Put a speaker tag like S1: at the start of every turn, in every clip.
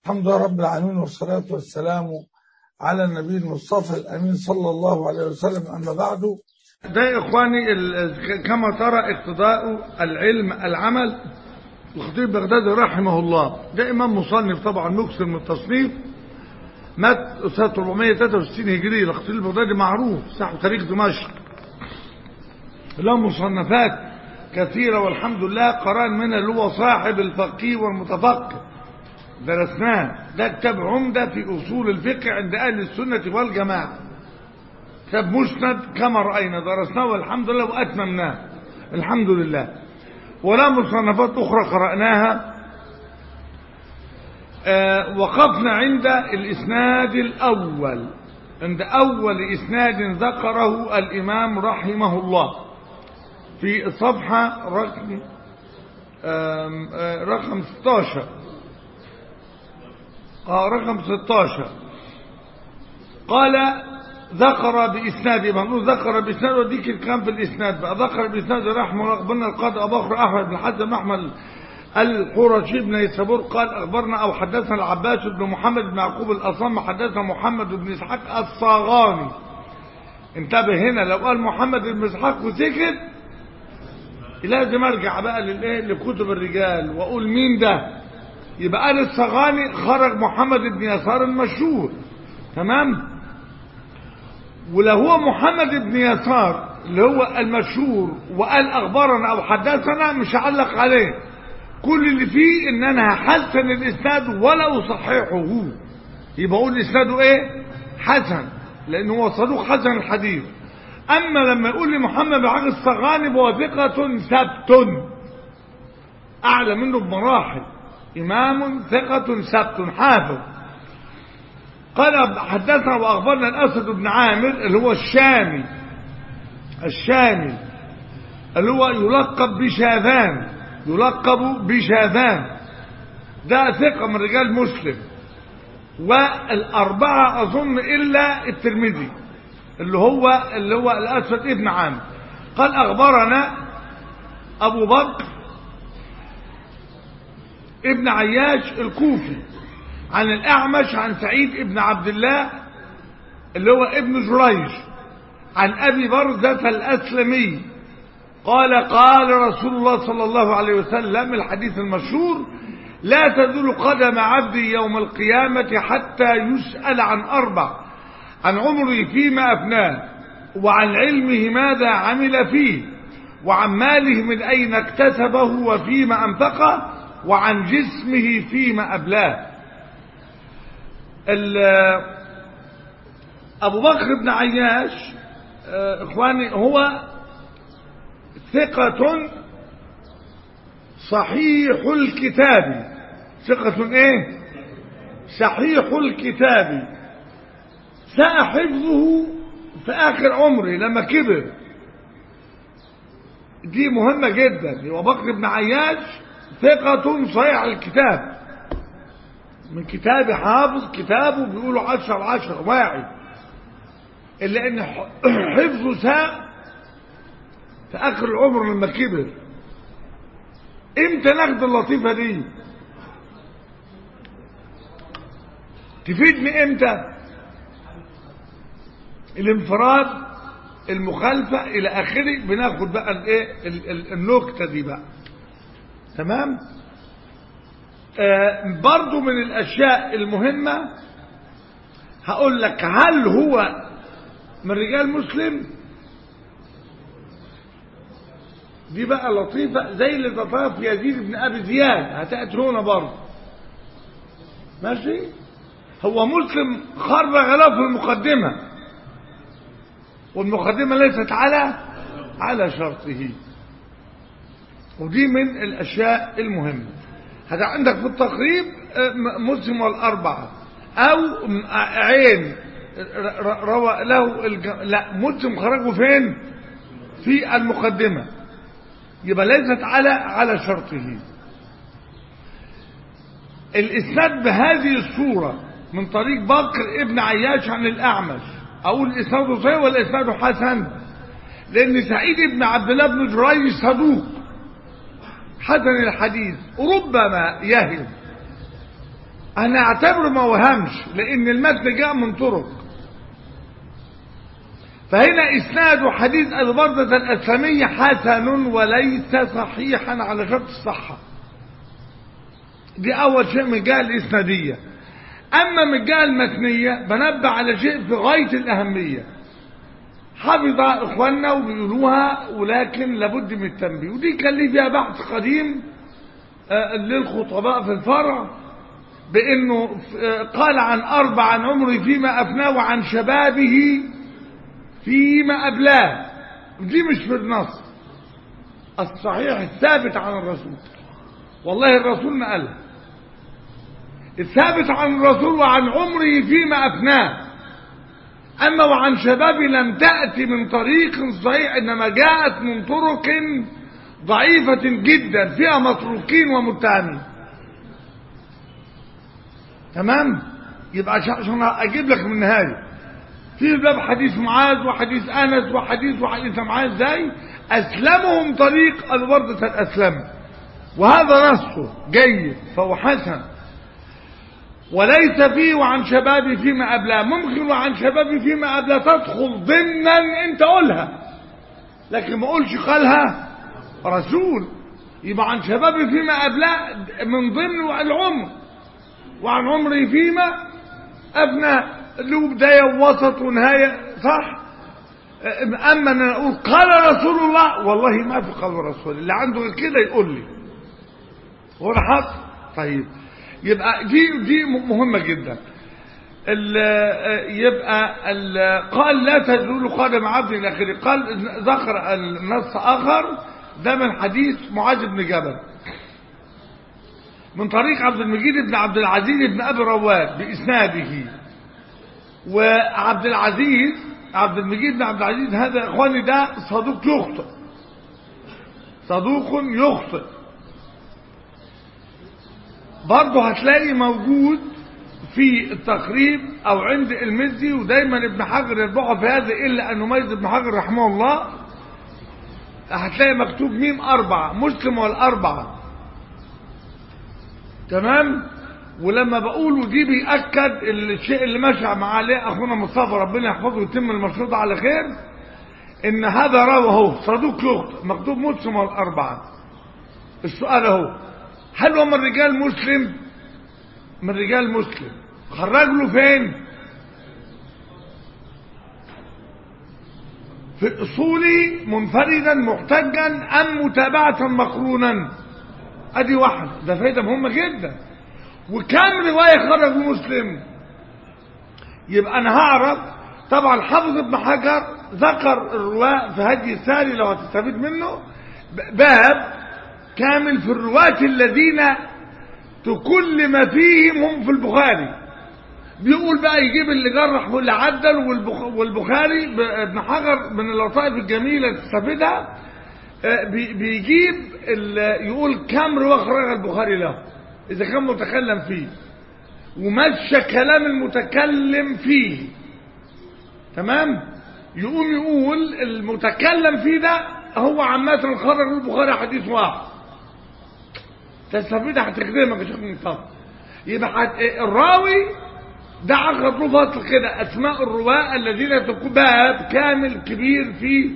S1: الحمد لله رب العالمين، والصلاة والسلام على النبي المصطفى الأمين صلى الله عليه وسلم. أما بعد،
S2: ده يا إخواني كما ترى اقتضاء العلم العمل. الخطيب بغدادي رحمه الله ده إمام مصنف طبعا مكثر من التصنيف، مات سنة 463 هجري. الخطيب البغدادي معروف صاحب تاريخ دمشق، له مصنفات كثيرة والحمد لله. قرأنا منها اللي هو صاحب الفقيه والمتفقه، درسناه. ده كتاب عمدة في أصول الفقه عند أهل السنة والجماعة، كتاب مسند كما رأينا، درسناه والحمد لله وأتممناه الحمد لله. ولا مصنفات أخرى قرأناها. وقفنا عند الإسناد الأول، عند أول إسناد ذكره الإمام رحمه الله في الصفحة رقم 16. رقم 16 قال ذكر بإسناد، ذكر بإسناد، وديك الكلام في الإسناد بقى. ذكر بإسناد رحمه الله أخبرنا القاضي أبو بكر أحمد بن حسن أحمد الحرشي بن يسابور قال أخبرنا أو حدثنا العباس بن محمد بن يعقوب الأصم حدثنا محمد بن إسحاق الصاغاني. انتبه هنا، لو قال محمد بن إسحاق وسكت لازم أرجع بقى لكتب الرجال وأقول مين ده. يبقى قال الصاغاني خرج محمد بن يسار المشهور، تمام. ولو هو محمد بن يسار اللي هو المشهور وقال أخبرنا أو حدثنا مش هعلق عليه، كل اللي فيه إن أنا هحسن الإسناد ولا أصححه. يبقى أقول إسناده إيه؟ حسن، لأنه هو صدوق حسن الحديث. أما لما يقول لي محمد بن عاقل الصاغاني فهو ثقة ثبت، أعلى منه بمراحل، إمام ثقة ثبت حافظ. قال حدثنا وأخبرنا الأسد بن عامر اللي هو الشامي اللي هو يلقب بشاذان، ده ثقة من رجال مسلم، والأربعة أظن إلا الترمذي اللي هو الأسد ابن عامر. قال أخبرنا أبو بكر ابن عياش الكوفي عن الأعمش عن سعيد ابن عبد الله اللي هو ابن جريج عن أبي برزة الأسلمي قال قال رسول الله صلى الله عليه وسلم، الحديث المشهور: لا تزول قدم عبدي يوم القيامة حتى يسأل عن أربع: عن عمره فيما أفناه، وعن علمه ماذا عمل فيه، وعن ماله من أين اكتسبه وفيما أنفقه، وعن جسمه فيما أبلاه. أبو بكر بن عياش إخواني هو ثقة صحيح الكتاب. ثقة إيه؟ صحيح الكتاب. ساء حفظه في آخر عمره لما كبر، دي مهمة جدا. أبو بكر بن عياش ثقة صحيح الكتاب، من كتاب حافظ كتابه بيقولوا 10 واعي، إلا إن حفظه ساء في آخر العمر لما كبر. إمتى ناخد اللطيفة دي؟ تفيدني إمتى؟ الانفراد، المخالفة إلى آخره، بناخد بقى النكتة دي بقى، تمام. برضو من الأشياء المهمة هقول لك، هل هو من رجال مسلم؟ دي بقى لطيفة زي اللي ذكرها في يزيد بن أبي زياد، هتأتي هنا برضو، ماشي. هو مسلم خرج له في المقدمة، والمقدمة ليست على شرطه، ودي من الأشياء المهمة. هذا عندك في التقريب مسلم والأربعة، أو عين روى له لا، مسلم خرجوا فين؟ في المقدمة، يبقى ليست على شرطه. الإسناد بهذه الصورة من طريق بكر ابن عياش عن الأعمش، أقول الإسناد صحيح ولا إسناده حسن؟ لأن سعيد ابن عبد الله بن جريج صدوق حسن الحديث، ربما يهم، انا اعتبره ما وهمش لان المتن جاء من طرق. فهنا اسناد حديث ابي بردة الاسلمي حسن وليس صحيحا على شرط الصحة. دي اول شيء من الجهة الاسنادية. اما من الجهة المتنية بنبه على شيء في غاية الاهمية حفظ اخواننا وبيقولوها، ولكن لابد من التنبيه. ودي كان لي فيها بحث قديم للخطباء في الفرع، بانه قال عن 4 عن عمري فيما افناه وعن شبابه فيما أبلاه. دي مش في النص الصحيح الثابت عن الرسول، والله الرسول ما قالها. الثابت عن الرسول وعن عمره فيما أفناه. أما وعن شبابه لم تأتي من طريق صحيح، إنما جاءت من طرق ضعيفة جدا فيها متروكين ومتهمين. تمام؟ يبقى عشان أجيب لك من النهاية في باب حديث معاذ وحديث انس وحديث معاذ ازاي اسلمهم طريق الوردة الاسلم، وهذا نصه جيد فهو حسن. وليس فيه وعن شبابي فيما أبلاه. ممكن وعن شبابي فيما أبلاه تدخل ضمنا انت قولها، لكن ما قولش قالها رسول. يبقى عن شبابي فيما أبلاه من ضمن العمر، وعن عمري فيما أبنى له بداية ووسط ونهاية، صح؟ أما أن أقول قال رسول الله، والله ما في قال رسول. اللي عنده كده يقول لي هو حق. طيب يبقى دي مهمة جدا. يبقى قال لا تزول قدم عبد إلى آخره. قال ذكر النص آخر ده من حديث معاذ بن جبل من طريق عبد المجيد بن عبد العزيز بن أبي رواد بإسناده. وعبد العزيز عبد المجيد بن عبد العزيز هذا اخواني ده صدوق يخطئ، صدوق يخطئ. برضه هتلاقي موجود في التقريب او عند المزي، ودايما ابن حجر يربعه في هذا الا ان يميز ابن حجر رحمه الله. هتلاقي مكتوب ميم 4 مسلم والأربعة. تمام. ولما بقوله دي بيأكد الشيء اللي ماشي معاه عليه اخونا مصطفى ربنا يحفظه ويتم المشروط على خير، ان هذا راوي اهو صدوق يخطئ مكتوب مسلم والأربعة. السؤال اهو، هل هو من رجال مسلم؟ من رجال مسلم. خرج له فين؟ في الاصولي منفردا محتجا ام متابعة مقرونا؟ ادي واحد، ده فايدة مهمة جدا. وكم رواية خرج مسلم؟ يبقى انا هعرف. طبعا حافظ ابن حجر ذكر الرواة في هدي الساري لو هتستفيد منه باب كامل في الرواة الذين كل ما فيهم هم في البخاري. بيقول بقى يجيب اللي جرح واللي عدل. والبخاري ابن حجر من اللطائف الجميلة تستفيدها بيجيب يقول كم رواية خرج البخاري له إذا كان متكلم فيه، ومشى كلام المتكلم فيه. تمام. يقول المتكلم فيه ده هو عامة خرج البخاري حديث واحد. تستفيد هتخدمك يا شيخ مصطفى. يبقى الراوي ده أخذ له فصل كده أسماء الرواة الذين تكون باب كامل كبير في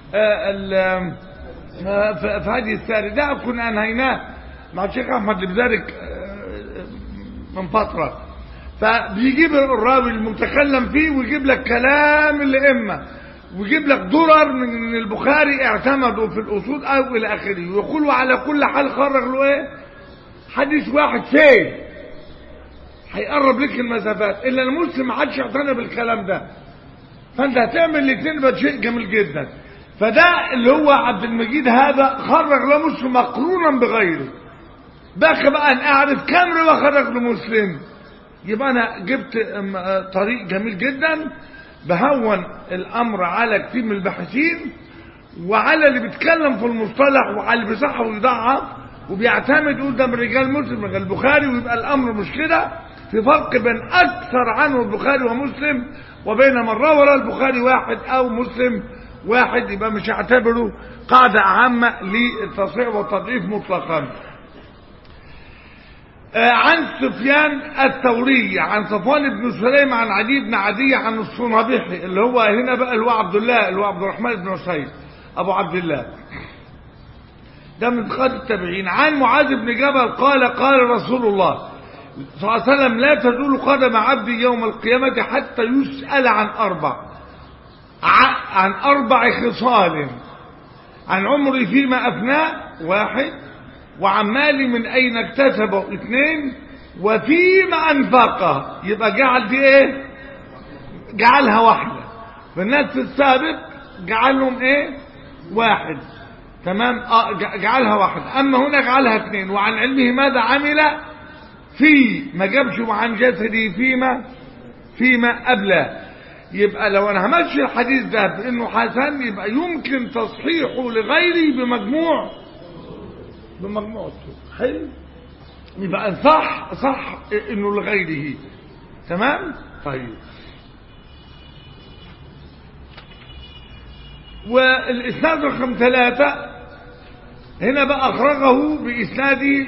S2: هذه الساري. ده كنا أنهيناه مع الشيخ احمد البزارك من فترة. فبيجيب الراوي المتكلم فيه ويجيب لك كلام الائمه، ويجيب لك درر من البخاري اعتمدوا في الاصول او الى اخره، ويقول على كل حال خرج له ايه حديث واحد فين هيقرب لك المسافات. الا المسلم ما حدش يعتنى بالكلام ده، فانت هتعمل الاثنين بقى شيء جميل جدا. فده اللي هو عبد المجيد هذا خرج له مسلم مقرونا بغيره. بقى ان اعرف كم روايه خرج لمسلم، يبقى انا جبت طريق جميل جدا بهون الامر على كتير من الباحثين وعلى اللي بيتكلم في المصطلح وعلى اللي بيصحح ويضعف وبيعتمد يقول ده من رجال مسلم من البخاري، ويبقى الامر مش كده. في فرق بين اكثر عنه البخاري ومسلم وبين من روى البخاري واحد او مسلم واحد، يبقى مش هعتبره قاعده عامه للتصحيح والتضعيف مطلقا. عن سفيان الثوري عن صفوان بن سليم عن عدي بن عدي عن الصنابحي اللي هو هنا بقى اللي هو عبد الله اللي هو عبد الرحمن بن حسين ابو عبد الله، ده من قادة التابعين. عن معاذ بن جبل قال قال رسول الله صلى الله عليه وسلم لا تزول قدم عبد يوم القيامة حتى يسأل عن أربع خصال: عن عمري فيما أفناه 1، وعن مالي من أين اكتسبه 2، وفيما أنفقه. يبقى جعل دي إيه؟ جعلها واحدة. في الناس السابق جعلهم إيه؟ 1. تمام. جعلها 1. أما هنا جعلها 2. وعن علمه ماذا عمل فيه، ما جابش وعن جسدي فيما أبلاه. يبقى لو أنا همشي الحديث ده بأنه حسن يبقى يمكن تصحيحه لغيره بمجموع الطرق. حلو. يبقى صح انه لغيره. تمام. طيب. والاسناد رقم 3 هنا بقى اخرجه باسناده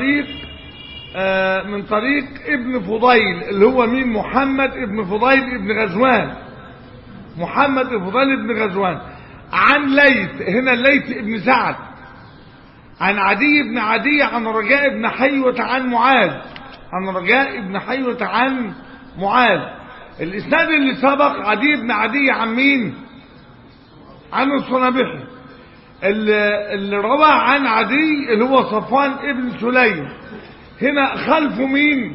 S2: من طريق ابن فضيل اللي هو مين؟ محمد ابن فضيل ابن غزوان. محمد ابن فضيل ابن غزوان عن ليث، هنا الليث ابن سعد، عن عدي بن عدي عن رجاء بن حيوة عن معاذ. الاسناد اللي سبق عدي بن عدي عن مين؟ عن الصنابحي. اللي روى عن عدي اللي هو صفوان ابن سليم. هنا خلفه مين؟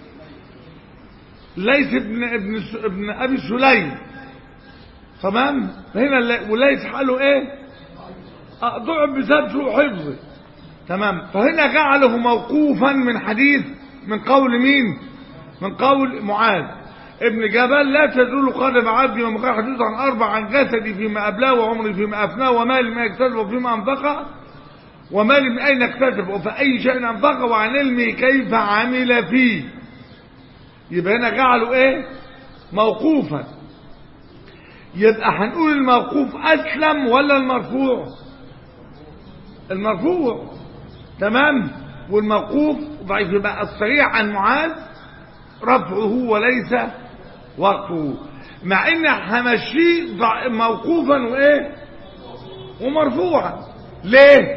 S2: ليث ابن ابي سليم. تمام. هنا وليث حاله ايه؟ ضعف بسبب سوء حفظه. تمام. فهنا جعله موقوفا من قول مين؟ من قول معاذ ابن جبل: لا تزول قدم عبد يوم القيامة حديث عن 4: عن جسدي فيما أبلاه، وعمري فيما أفناه، ومالي ما يكتسب وفيما أنفقه، ومالي من أين اكتسب وفأي شيء أنفقه، وعن علمي كيف عمل فيه. يبقى هنا جعله ايه؟ موقوفا. يبقى هنقول الموقوف أسلم ولا المرفوع؟ المرفوع. تمام. والموقوف ضعيف. يبقى الصريح عن معاذ رفعه وليس وقفه، مع ان همشيه موقوفا وايه ومرفوعا. ليه؟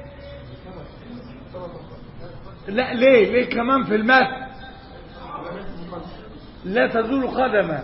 S2: لا ليه كمان في المتن لا تزول قدمه.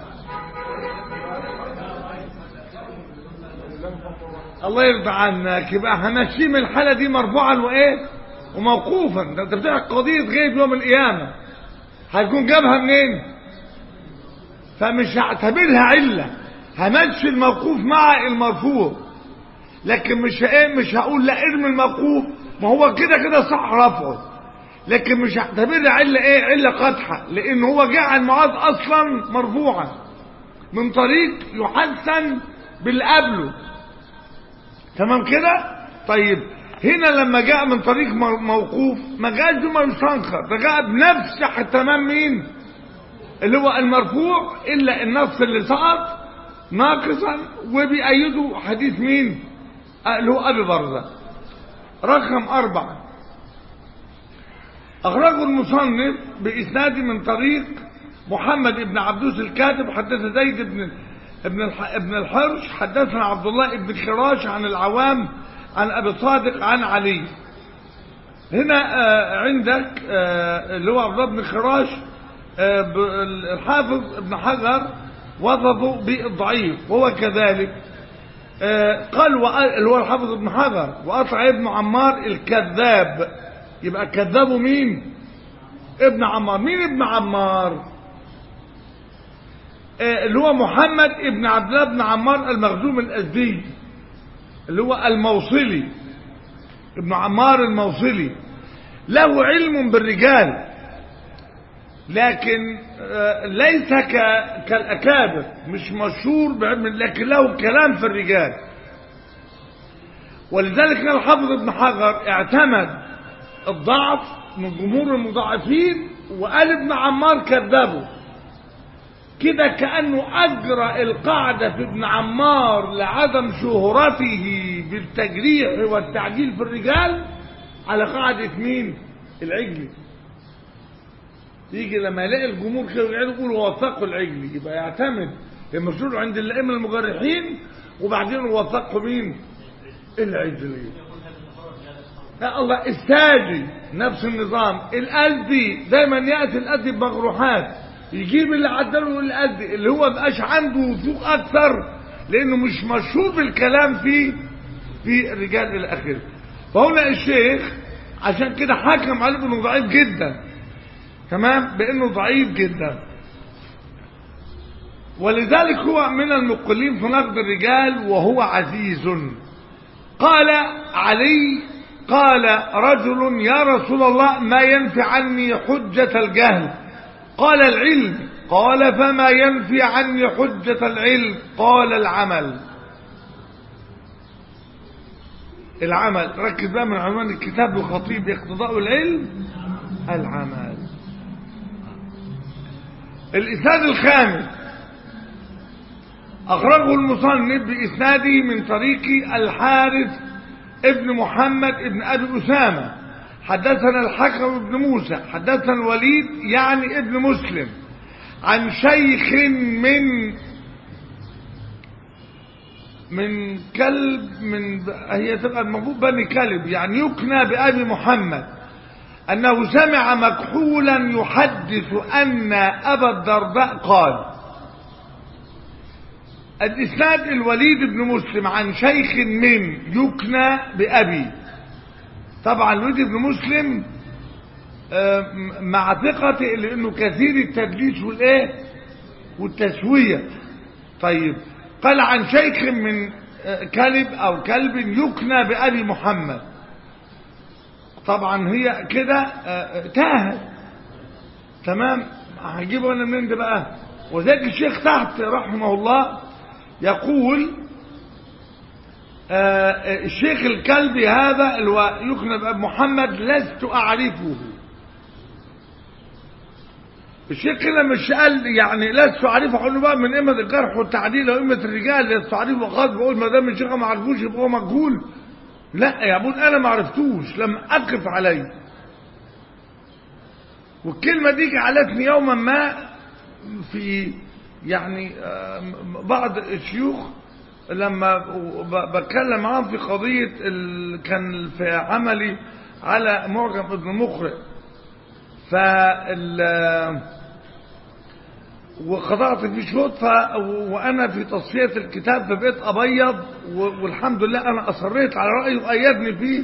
S2: الله يرضى عنك. يبقى همشيه من الحاله دي مرفوعا وايه وموقوفا. ده انت بتحكي قضيه غيب يوم القيامه، هيكون جابها منين؟ فمش هعتبرها عله، همشي الموقوف مع المرفوع. لكن مش هقول لا ارمي الموقوف، ما هو كده صح رفعه، لكن مش هعتبرها عله ايه؟ عله قادحه، لان هو جاء عن معاذ اصلا مرفوعا من طريق يحسن باللي قبله. تمام كده. طيب هنا لما جاء من طريق موقوف ما جاءش بما يستنكر، ده جاء بنفس تمام مين اللي هو المرفوع، الا النص اللي سقط ناقصا وبيأيده حديث مين اللي هو ابي برزة. رقم 4 اخرجه المصنف باسناد من طريق محمد بن عبدوس الكاتب حدث زيد ابن الحرش حدثنا عبد الله بن خراش عن العوام عن ابي صادق عن علي. هنا عندك اللي هو عبد الله بن خراش الحافظ ابن حجر وصفه بالضعيف وهو كذلك. قال اللي هو الحافظ ابن حجر وقطع ابن عمار الكذاب. يبقى كذابه مين؟ ابن عمار. مين ابن عمار؟ اللي هو محمد ابن عبد الله بن عمار المخزوم الازدي اللي هو الموصلي، ابن عمار الموصلي. له علم بالرجال لكن ليس كالأكابر، مش مشهور بعلم، لكن له كلام في الرجال. ولذلك كان الحافظ ابن حجر اعتمد الضعف من جمهور المضاعفين وقال ابن عمار كذبه، كده كأنه أجرى القاعدة في ابن عمار لعدم شهرته بالتجريح والتعديل في الرجال على قاعدة مين؟ العجلي. يجي لما يلاقي الجمهور كده يقعدوا يقولوا وثقوا العجلي، يبقى يعتمد المشهور عند الائمه المجرحين وبعدين وثقوا مين؟ العجلي. يا الله الساجي نفس النظام. الأزدي دايما يأتي الأزدي بمجروحات، يجيب اللي عدله الأزدي اللي هو مبقاش عنده وثوق أكثر لأنه مش مشهور الكلام في الرجال إلى آخره. فهنا الشيخ عشان كده حكم عليه بأنه ضعيف جدا، تمام، بأنه ضعيف جدا، ولذلك هو من المقلين في نقد الرجال وهو عزيز. قال علي قال رجل يا رسول الله ما ينفي عني حجة الجهل؟ قال العلم. قال فما ينفي عني حجة العلم؟ قال العمل. العمل، ركز بقى من عنوان الكتاب الخطيب اقتضاء العلم، العمل. الإسناد الخامس أخرجه المصنف بإسناده من طريق الحارث ابن محمد ابن أبي أسامة حدثنا الحكم بن موسى حدثنا الوليد يعني ابن مسلم عن شيخ من كلب، من هي تبقى المفروض بني كلب، يعني يكنى بأبي محمد، أنه سمع مكحولا يحدث أن أبا الدرداء قال. الإسناد الوليد بن مسلم عن شيخ من يكنى بأبي. طبعا الوليد بن مسلم مع ثقته لأنه كثير التدليس والإيه والتسوية. طيب قال عن شيخ من كلب أو كلب يكنى بأبي محمد، طبعا هي كده تاهت، تمام. هجيبه أنا منين ده بقى؟ وذلك الشيخ تحت رحمه الله يقول الشيخ الكلبي هذا يكنى بأبي محمد لست أعرفه. الشيخ كده مش قال يعني لست أعرفه، قال له بقى من إمة الجرح والتعديل وإمة الرجال لست أعرفه، خلاص بقول ما دام الشيخ ما عرفوش يبقى هو مجهول. لا يا ابون أنا ما عرفتوش، لم أقف عليه. والكلمة دي جعلتني يوما ما في يعني بعض الشيوخ لما بتكلم معاهم في قضية كان في عملي على معجم ابن مقرئ وخضعت في شوط وانا في تصفية الكتاب فبقيت ابيض، والحمد لله انا اصريت على رأيي وايدني فيه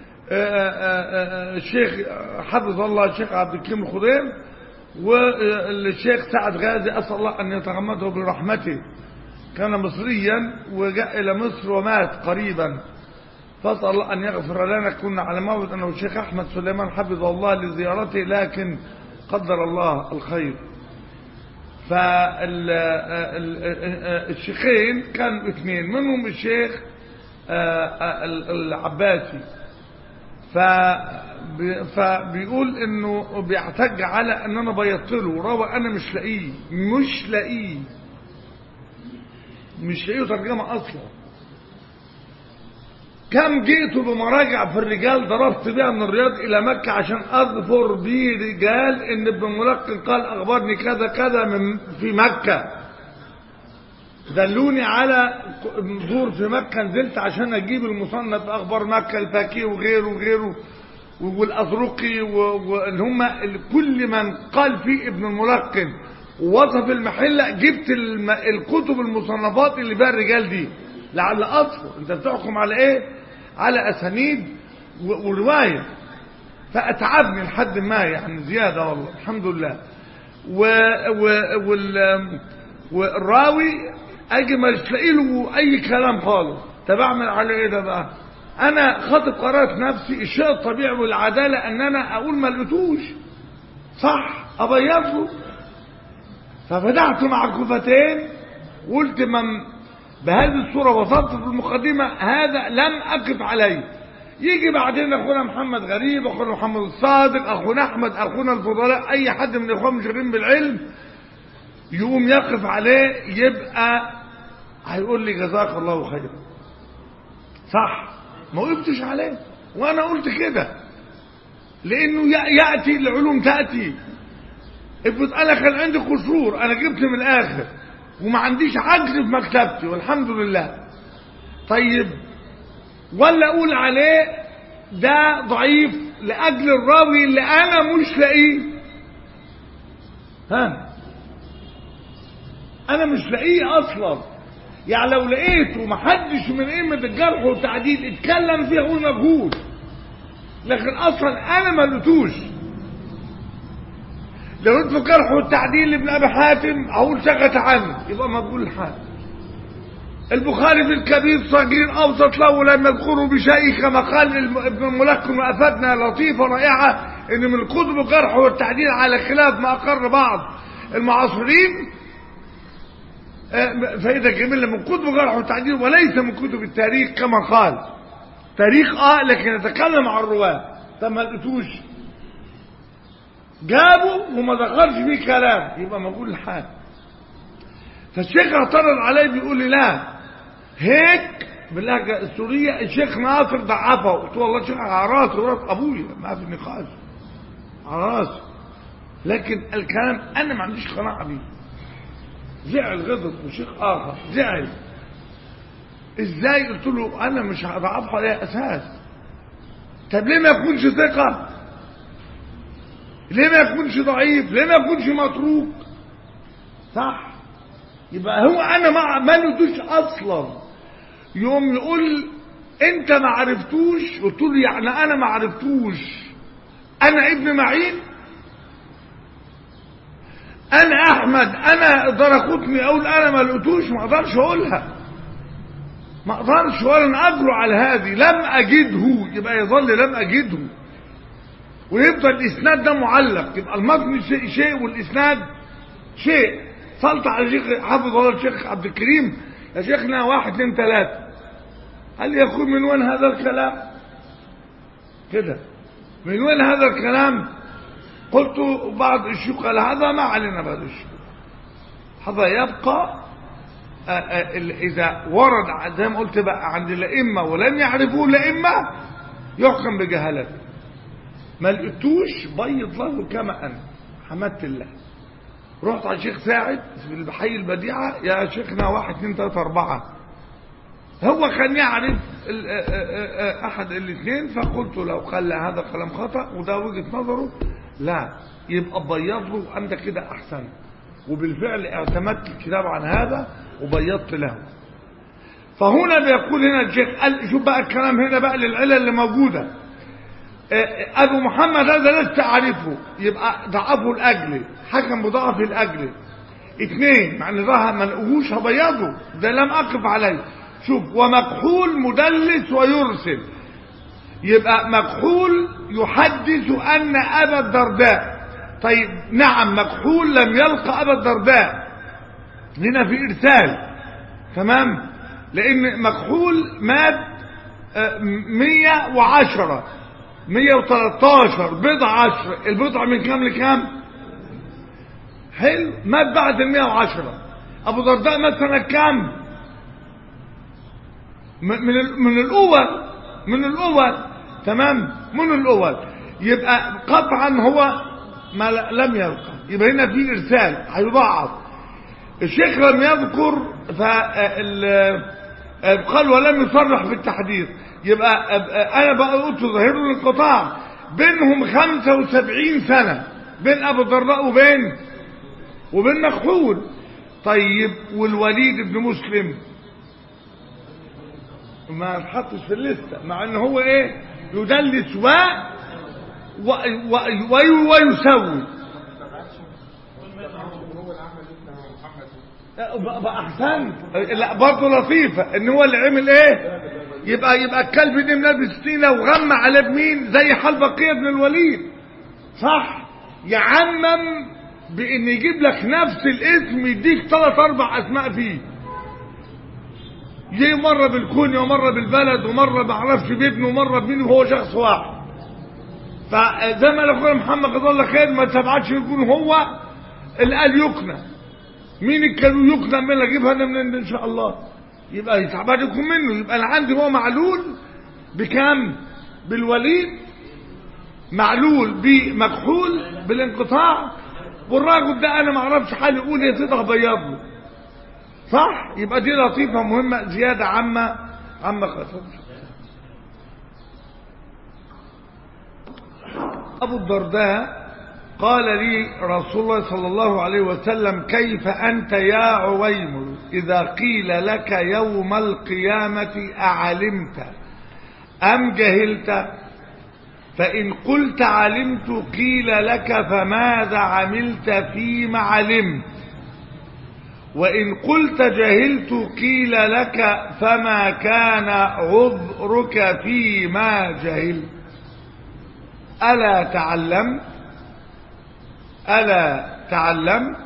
S2: الشيخ حفظ الله الشيخ عبد الكريم الخضير والشيخ سعد غازي، اسال الله ان يتغمده برحمته. كان مصريا وجاء الى مصر ومات قريبا، فاسال الله ان يغفر لنا. كنا على موعد انه الشيخ احمد سليمان حفظه الله لزيارته، لكن قدر الله الخير. فالشيخين كانوا اثنين، منهم الشيخ العباسي، فبيقول انه بيعتج على ان انا بيضت له روى انا مش لاقيه ترجمه اصلا. كم جئت بمراجع في الرجال ضربت بها من الرياض الى مكة عشان اظفر بيه رجال ان ابن ملقن قال اخبرني كذا كذا في مكة، دلوني على زور في مكة، نزلت عشان اجيب المصنف اخبار مكة الفاكي وغيره والازرقي واللي هم كل من قال فيه ابن الملقن ووصف المحلة، جبت الكتب المصنفات اللي بها الرجال دي لعل اصفر. انت بتحكم على ايه؟ على اسانيد وروايه، فاتعبني لحد ما يعني زياده والله الحمد لله. والراوي اجي ما تلاقي له اي كلام خالص. طب اعمل على ايه ده بقى؟ انا خاطب قرارة نفسي الشيء الطبيعي والعداله ان انا اقول ما لقيتوش صح ابيضه. ففتحت مع الكفتين وقلت بهذه الصورة وصلت في المقدمة هذا لم أقف عليه. يجي بعدين أخونا محمد غريب، أخونا محمد الصادق، أخونا أحمد، أخونا الفضلاء، أي حد من الإخوان مشغولين بالعلم يقوم يقف عليه، يبقى هيقول لي جزاك الله خيرا صح، ما وقفتش عليه. وأنا قلت كده لأنه يأتي العلوم تأتي افرض انا كان عندي قصور، انا جبت من الاخر وما عنديش عجز في مكتبتي والحمد لله، طيب ولا اقول عليه ده ضعيف لاجل الراوي اللي انا مش لاقيه؟ ها، انا مش لاقيه اصلا. يعني لو لقيته محدش من ائمه الجرح والتعديل اتكلم فيه اقول مجهول، لكن اصلا انا ما لقيتوش. لو انت في الجرح والتعديل لابن ابي حاتم اقول سكت عنه يبقى مقبول الحال. البخاري في الكبير صغير اوسط له لم يذكره بشيء، كما قال ابن الملقن وافادنا لطيفه رائعه ان من كتب الجرح والتعديل على خلاف ما اقر بعض المعاصرين فائده جميله من كتب الجرح والتعديل وليس من كتب التاريخ، كما قال تاريخ لكن يتكلم عن الرواه. طب ما لقيتوش، جابه وما ذكرش فيه كلام يبقى مقبول الحال. فالشيخ اعترض عليه بيقول لي لا هيك باللهجه السوريه الشيخ ناصر ضعفه. قلت والله الشيخ على راسي وراس ابويا ما في نقاش على راسي، لكن الكلام انا ما عنديش قناعه بيه. زعل غضب وشيخ اخر زعل. ازاي؟ قلت له انا مش هضعفه على اساس. طب ليه ما يكونش ثقه؟ ليه ما يكونش ضعيف؟ ليه ما يكونش متروك؟ صح؟ يبقى هو انا ما لقيتوش اصلا. يوم يقول انت ما عرفتوش، قلت له يعني انا ما عرفتوش، انا ابن معين، انا احمد، انا درقطني اقول انا ما لقيتوش؟ ما اقدرش اقولها، ما اقدرش ولا اجرؤ على هذه. لم اجده يبقى يظل لم اجده، ويبقى الاسناد ده معلق، يبقى المتن شيء والاسناد شيء. صلت على الشيخ حافظ الله الشيخ عبد الكريم، يا شيخنا 1 2 3، هل يكون من وين هذا الكلام كده؟ من وين هذا الكلام؟ قلت بعض الشيوخ قال هذا ما علينا بعض الشيوخ، هذا يبقى اذا ورد زي ما قلت بقى عند الائمه ولم يعرفوه الائمه يحكم بجهالته. ما لقيتوش بيض له كما انا حمدت الله. رحت على الشيخ ساعد في البحي البديعه، يا شيخنا 1 2 3 4، هو كان يعرف احد الاثنين، فقلت لو قال هذا كلام خطا وده وجهه نظره لا يبقى بيض له انت كده احسن. وبالفعل اعتمدت الكتاب عن هذا وبيضت له. فهنا بيقول هنا الشيخ قال شوف بقى الكلام هنا بقى للعلل اللي موجوده. ابو محمد هذا لست اعرفه يبقى ضعفه لاجله، حكم بضعف لاجله. 2 مع ان ظهر ما لقوهوش هبيضه، ده لم اقف عليه. شوف ومكحول مدلس ويرسل، يبقى مكحول يحدث ان ابا الدرداء. طيب نعم مكحول لم يلقى ابا الدرداء، هنا في ارسال تمام، لان مكحول مات 110 113 بضع 10، البضع من كام لكام؟ حلو، مات بعد 110. ابو الدرداء مات سنه كام؟ من الاول تمام، من الاول. يبقى قطعا هو ما لم يلقى، يبقى هنا في ارسال هيضاعف. الشيخ لم يذكر قال ولم يصرح في التحديث، يبقى انا بقى قلت ظاهر الانقطاع بينهم 75 سنه بين ابو الدرداء وبين مكحول. طيب والوليد بن مسلم ما اتحطش في الليسته، مع ان هو ايه يدلس ويسوي. احسن، لا برضه لطيفه ان هو اللي عمل ايه، يبقى الكلب دي من 60 وغمى على بمين زي حال بقيه بن الوليد. صح، يعمم بان يجيب لك نفس الاسم يديك 3 4 اسماء فيه، جه مره بالكونيا ومره بالبلد ومره ما اعرفش بابنه ومره بمين وهو شخص واحد. فزي ما اخويا محمد جزاه الله خير ما تبعتش يكون هو اللي قال يقنع. مين اللي كانوا يقنع من اجيبها انا من ان شاء الله، يبقى يتعبان يكون منه. يبقى انا عندي هو معلول بكام؟ بالوليد، معلول بمكحول بالانقطاع، والراجل ده انا ما اعرفش حال يقول يا سيدي هبيض له، صح؟ يبقى دي لطيفه مهمه زياده عما قصد. ابو الدرداء قال لي رسول الله صلى الله عليه وسلم: كيف انت يا عويمر اذا قيل لك يوم القيامه اعلمت ام جهلت؟ فإن قلت علمت قيل لك فماذا عملت فيما علمت؟ وإن قلت جهلت قيل لك فما كان عذرك فيما جهلت؟ ألا تعلمت؟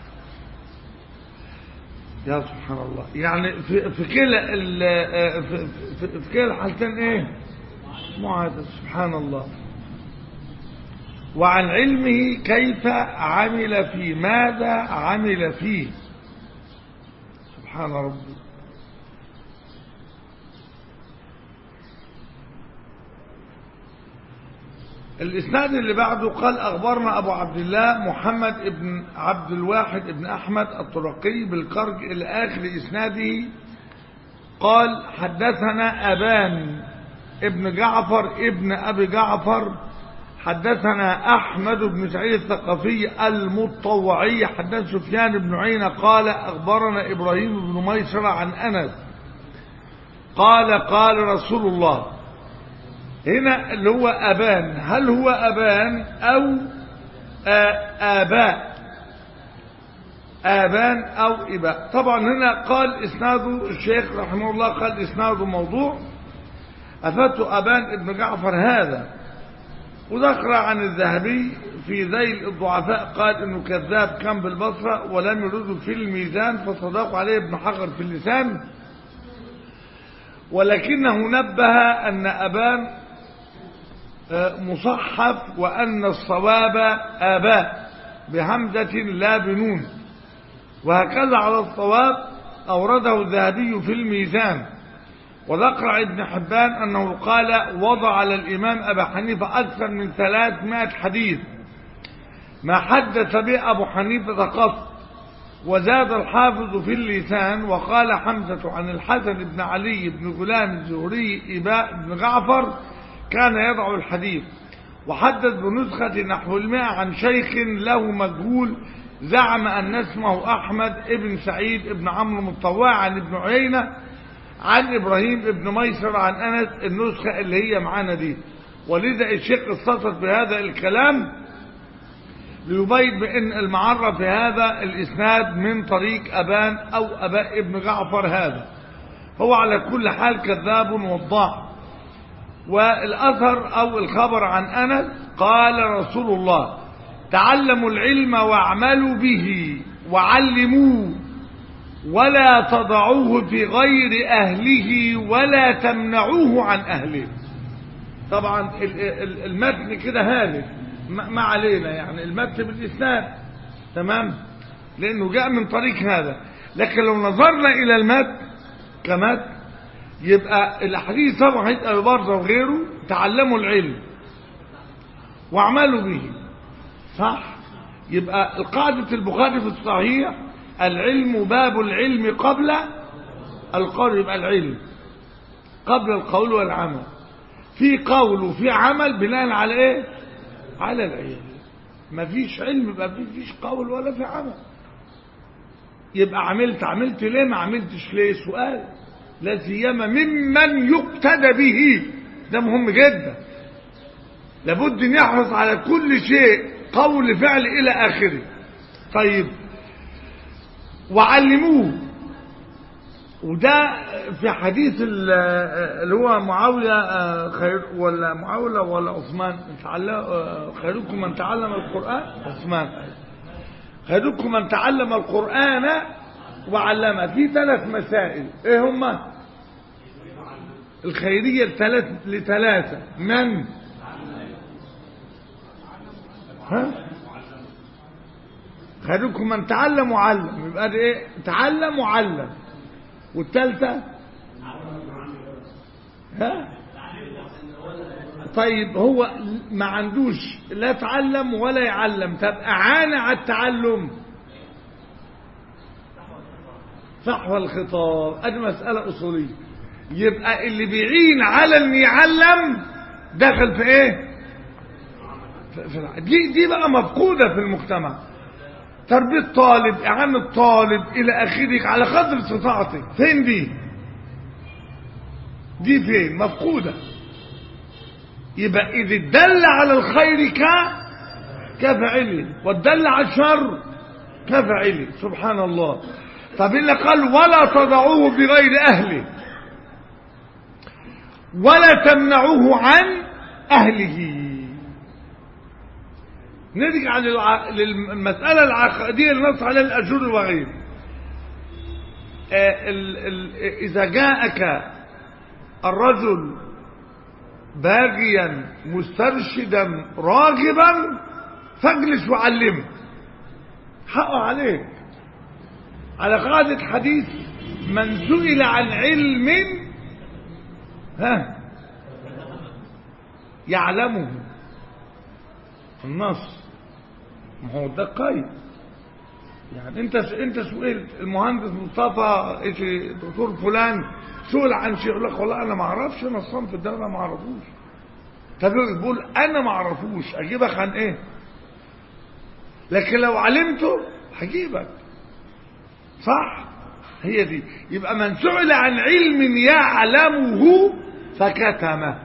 S2: يا سبحان الله. يعني في كلا الحالتين ايه؟ معاذ، سبحان الله. وعن علمه كيف عمل فيه، ماذا عمل فيه؟ سبحان ربي. الإسناد اللي بعده قال: أخبرنا أبو عبد الله محمد بن عبد الواحد بن أحمد الطرقي بالقرج إلى آخر إسناده. قال: حدثنا أبان ابن جعفر ابن أبي جعفر حدثنا أحمد بن سعيد الثقفي المطوعي حدث سفيان بن عيينة قال: أخبرنا إبراهيم بن ميسرة عن أنس قال: قال رسول الله. هنا اللي هو أبان، هل هو أبان أو آباء؟ آبان أو إباء. طبعا هنا قال إسناده الشيخ رحمه الله قال إسناده موضوع، أفاته أبان ابن جعفر هذا. وذكر عن الذهبي في ذيل الضعفاء قال إنه كذاب كان بالبصرة ولم يرده في الميزان، فصدق عليه ابن حجر في اللسان، ولكنه نبه أن أبان مصحف وأن الصواب آباء بهمزة لا بنون، وهكذا على الصواب أورده الذهبي في الميزان. وذكر ابن حبان أنه قال: وضع على الإمام أبا حنيفة أكثر من 300 حديث ما حدث به أبو حنيفة قط. وزاد الحافظ في اللسان وقال حمزة عن الحسن بن علي بن غلام الزهري إباء بن جعفر كان يضع الحديث. وحدث بنسخة نحو 100 عن شيخ له مجهول زعم أن اسمه أحمد ابن سعيد ابن عمرو المطوع عن ابن عيينة عن إبراهيم ابن ميسر عن أنس، النسخة اللي هي معانا دي. ولذا الشيخ اختصر بهذا الكلام ليبين بأن المعرة في هذا الإسناد من طريق أبان أو أباء ابن جعفر هذا هو على كل حال كذاب وضاع. والأثر أو الخبر عن أنس قال رسول الله: تعلموا العلم واعملوا به وعلموه ولا تضعوه في غير أهله ولا تمنعوه عن أهله. طبعا المتن كده هالك ما علينا، يعني المتن بالإسناد تمام لأنه جاء من طريق هذا، لكن لو نظرنا إلى المتن كمتن يبقى الأحاديث طبعا أبي برزة وغيره: تعلموا العلم واعملوا به، صح؟ يبقى القاعدة البخاري في الصحيح: العلم باب العلم قبل القول. يبقى العلم قبل القول والعمل، في قول وفي عمل بناء على ايه؟ على العلم. ما فيش علم يبقى ما فيش قول ولا في عمل. يبقى عملت ليه؟ ما عملتش ليه؟ سؤال لا سيما ممن يقتدى به، ده مهم جدا، لابد ان يحرص على كل شيء قول فعل الى اخره. طيب وعلموه، وده في حديث اللي هو معاوية خير ولا معاوية ولا عثمان خيركم من تعلم القرآن، عثمان خيركم من تعلم القرآن وعلمه. في 3 مسائل، ايه هما؟ الخيرية لثلاثة. من؟ ها؟ خيركم من تعلم وعلم، يبقى ده ايه؟ تعلم وعلم. والثالثة ها؟ طيب هو ما عندوش لا تعلم ولا يعلم، طب أعان على التعلم صحو الخطاب، ادي مسألة أصولية. يبقى اللي بيعين على ان يعلم داخل في ايه؟ دي بقى مفقودة في المجتمع. تربية طالب، إعانة الطالب إلى آخره على قدر استطاعته، فين دي فين؟ مفقودة. يبقى إذ الدل على الخير كفعله، والدل على الشر كفعله، سبحان الله. طب اللي قال ولا تضعوه بغير أهله ولا تمنعوه عن أهله. نرجع للمسألة العقدية اللي نص عليها الأجر وغيره. إذا جاءك الرجل باغيا مسترشدا راغبا فاجلس وعلمه، حقه عليك، على قاعدة حديث من سئل عن علم يعلمه، النص. ما هو ده قيد. يعني انت سئلت المهندس مصطفى دكتور فلان سئل عن شيء، يقول لك والله انا ما اعرفش، انا الصنف ده انا ما اعرفوش. طب يقول انا ما اعرفوش، اجيبك عن ايه؟ لكن لو علمته هجيبك، صح؟ هي دي. يبقى من سئل عن علم يعلمه فكتمه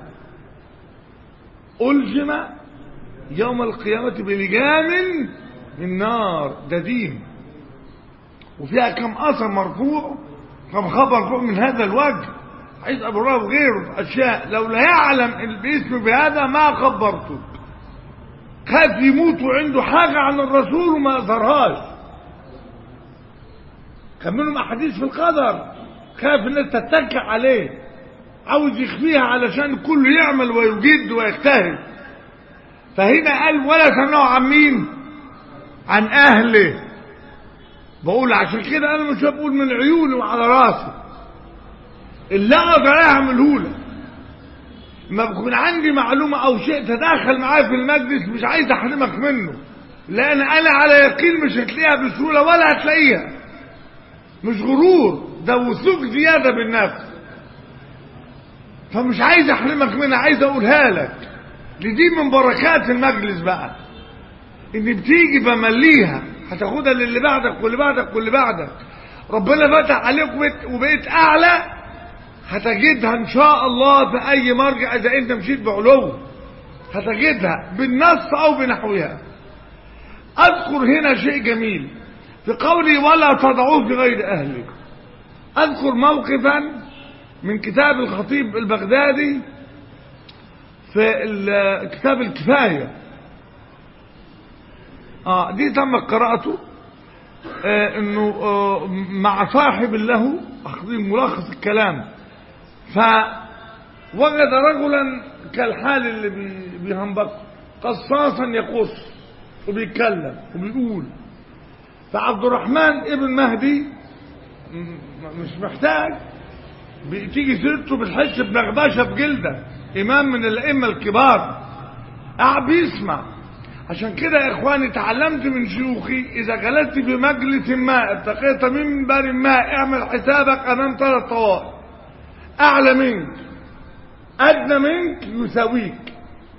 S2: ألجم يوم القيامة بلجام من نار. ده دين، وفيها كم أثر مرفوع، كم خبر مرفوع من هذا الوجه، عايز أبو الله وغيره في أشياء لو لا يعلم باسم بهذا ما خبرته. خاف يموت وعنده حاجة عن الرسول وما أظهرهاش. كان منهم أحاديث في القدر خاف الناس تتكع عليه، عاوز يخفيها علشان كله يعمل ويجد ويجتهد. فهنا قال ولا تمنعوا عن مين؟ عن أهله. بقول عشان كده أنا مش بقول من عيوني وعلى راسي، اللي أقدر أعمله لك. ما بكون عندي معلومة أو شيء تدخل معايا في المجلس مش عايز أحرمك منه، لأن أنا على يقين مش هتلاقيها بسهولة ولا هتلاقيها. مش غرور، ده وثوق زيادة بالنفس. فمش عايز أحرمك منها، عايز أقولها لك. لدي من بركات المجلس بقى، إن بتيجي بمليها، هتاخدها للي بعدك واللي بعدك واللي بعدك. ربنا فتح عليك وبقيت أعلى، هتجدها إن شاء الله في أي مرجع. إذا أنت مشيت بعلو هتجدها بالنص أو بنحوها. أذكر هنا شيء جميل في قولي ولا تضعوه في غير أهله. أذكر موقفا من كتاب الخطيب البغدادي في كتاب الكفاية. دي تم قراءته، انه مع صاحب له اخذين ملخص الكلام، فوجد رجلا كالحال اللي بيهنبقه قصاصا يقص وبيتكلم وبيقول. فعبد الرحمن ابن مهدي مش محتاج تيجي سيرته بالحس بنغبشه في جلده، امام من الائمه الكبار قاعد بيسمع. عشان كده يا اخواني تعلمت من شيوخي اذا جلست في مجلس ما التقيت منبر ما اعمل حسابك امام 3 طوائف، اعلى منك ادنى منك يساويك.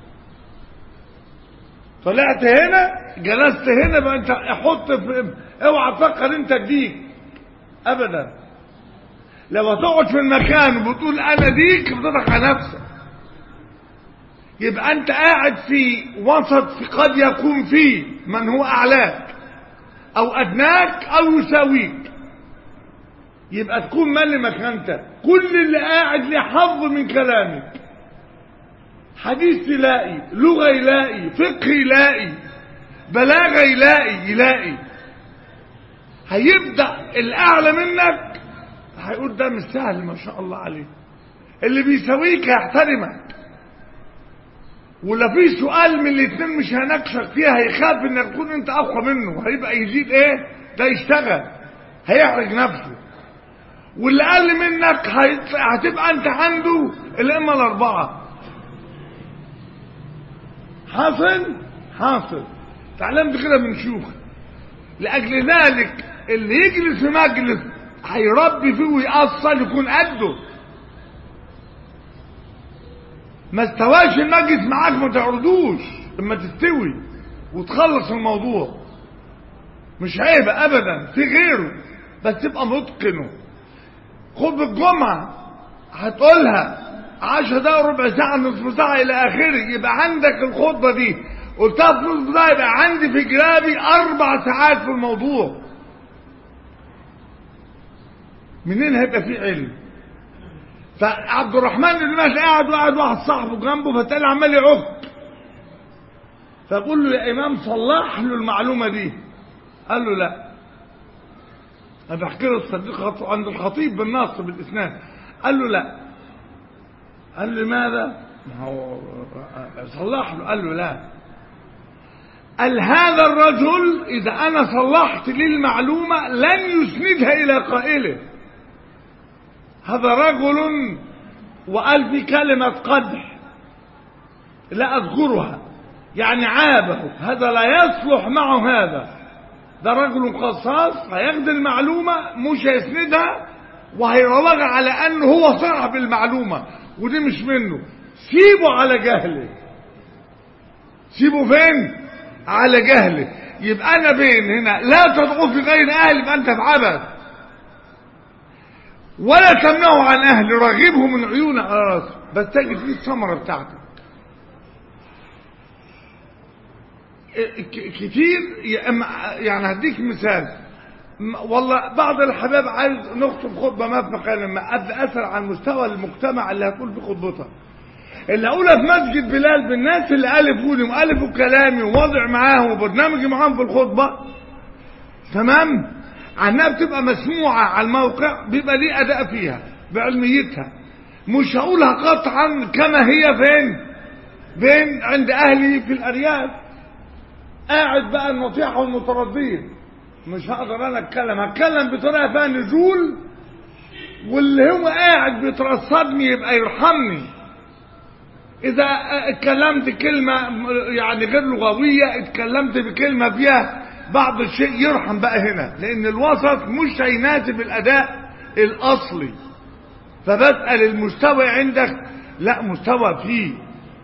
S2: طلعت هنا جلست هنا بقى انت حط في، اوعى تفكر انت جديد ابدا. لو هتقعد في المكان وبتقول انا ديك بتضحك على نفسك. يبقى انت قاعد في وسط قد يكون فيه من هو اعلاك او ادناك او يساويك. يبقى تكون مالي مكانتك. كل اللي قاعد ليه حظ من كلامك، حديث يلاقي، لغة يلاقي، فقه يلاقي، بلاغة يلاقي. هيبدأ الأعلى منك هيقول ده مش سهل ما شاء الله عليه. اللي بيساويك هيحترمك، ولا في سؤال من الاثنين مش هنكشك فيها هيخاف انك تكون انت اقوى منه، هيبقى يزيد ايه ده يشتغل، هيحرج نفسه. واللي اقل منك هتبقى انت عنده الائمه الاربعه. حاصل تعلمت كده من شيوخ. لأجل ذلك اللي يجلس في مجلس هيربي فيه ويأصل يكون قده. ما استواش المجلس معاك ما تعرضوش لما تستوي وتخلص الموضوع، مش عيب ابدا في غيره، بس تبقى متقنه. خطبة الجمعة هتقولها 10 دقايق ربع ساعة نصف ساعة الى اخره، يبقى عندك الخطبة دي قلتها في نصف ساعة، يبقى عندي في جرابي 4 ساعات في الموضوع. منين هيبقى في علم؟ فعبد الرحمن اللي ماشي قاعد واحد صاحبه جنبه، فتلاقي عمال يعك، فقول له يا امام صلح له المعلومه دي. قال له لا. انا بحكي له الصديق عند الخطيب بالنص بالاسناد. قال له لا. قال له لماذا؟ ما هو صلح له. قال له لا. قال هذا الرجل اذا انا صلحت لي المعلومه لن يسندها الى قائله. هذا رجل وقال في كلمة قدح لا أذكرها، يعني عابه، هذا لا يصلح معه. هذا ده رجل قصاص هياخد المعلومة مش هيسندها وهيروج على أنه هو صاحب المعلومة، ودي مش منه. سيبه على جهله. سيبه فين؟ على جهله. يبقى أنا بين هنا لا تدعو في غير أهل، يبقى أنت في عبث. ولا تمنعه عن أهل، راغبه من عيون على راسه، بس تجد فيه الثمرة بتاعته. كتير يعني هديك مثال. والله بعض الحباب عايز نخطب خطبة ما في مكان، لما أبدأ أسأل عن مستوى المجتمع اللي هتقول في خطبتها. اللي أقولها في مسجد بلال بالناس اللي ألفوني وألفوا كلامي ووضع معاهم وبرنامجي معاهم في الخطبة، تمام؟ عنها بتبقى مسموعة على الموقع، بيبقى ليه أداء فيها بعلميتها. مش هقولها قطعا كما هي فين عند أهلي في الأرياف. قاعد بقى النصيحة والمتردين، مش هقدر أنا هتكلم بطريقة فيها نزول، واللي هو قاعد بيترصدني يبقى يرحمني. إذا اتكلمت كلمة يعني غير لغوية، اتكلمت بكلمة فيها بعض الشيء، يرحم بقى هنا، لأن الوسط مش هيناسب الأداء الأصلي. فبسأل المستوى عندك، لا مستوى فيه،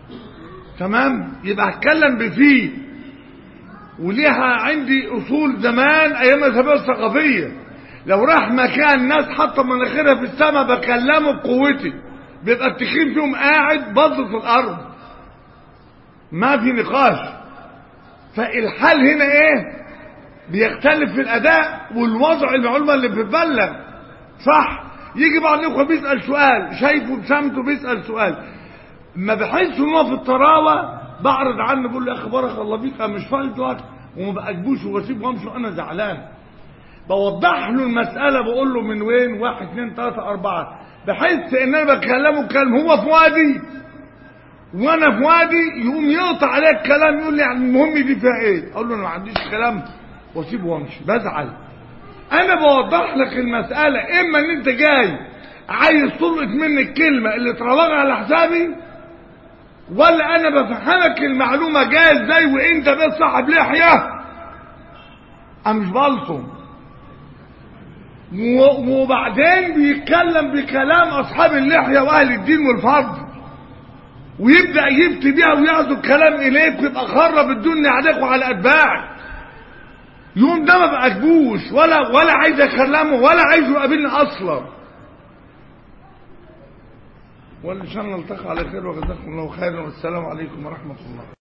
S2: تمام؟ يبقى هتكلم بفيه. وليها عندي أصول زمان أيام الثبات الثقافية، لو راح مكان ناس حاطة مناخيرها في السماء بكلمه بقوتي، بيبقى التخين فيهم قاعد بض في الأرض، ما في نقاش. فالحال هنا ايه؟ بيختلف في الاداء والوضع، المعلومه اللي بتبلغ صح. يجي بعض الاخوه بيسال سؤال، شايفه بسمته بيسال سؤال، ما بحس ان هو في الطراوه بعرض عنه، بقول له يا اخي بارك الله فيك انا مش فاضي دلوقتي، وما بأجبوش واسيبه وامشي وانا زعلان. بوضح له المساله، بقول له من وين، 1 2 3 4، بحس ان انا بكلمه كلام هو في وادي وانا في وادي، يقوم يقطع عليك الكلام، يقول لي يعني المهم دي فيها ايه؟ اقول له انا ما عنديش كلام واسيبه وامشي، بزعل. انا بوضح لك المساله، اما ان انت جاي عايز تلقط مني الكلمه اللي تروج على حسابي، ولا انا بفهمك المعلومه جايه ازاي وانت بس صاحب لحيه. انا مش بلطم. وبعدين بيتكلم بكلام اصحاب اللحيه واهل الدين والفضل، ويبدأ يفتي بيها ويعزو الكلام إليك، ويبقى خرب الدنيا عليك وعلى أتباعك. يوم ده ما بأجبوش ولا عايز أكلمه ولا عايز يقابلني أصلا. وإن شاء الله نلتقي على خير، وجزاكم الله خيرا، والسلام عليكم ورحمة الله.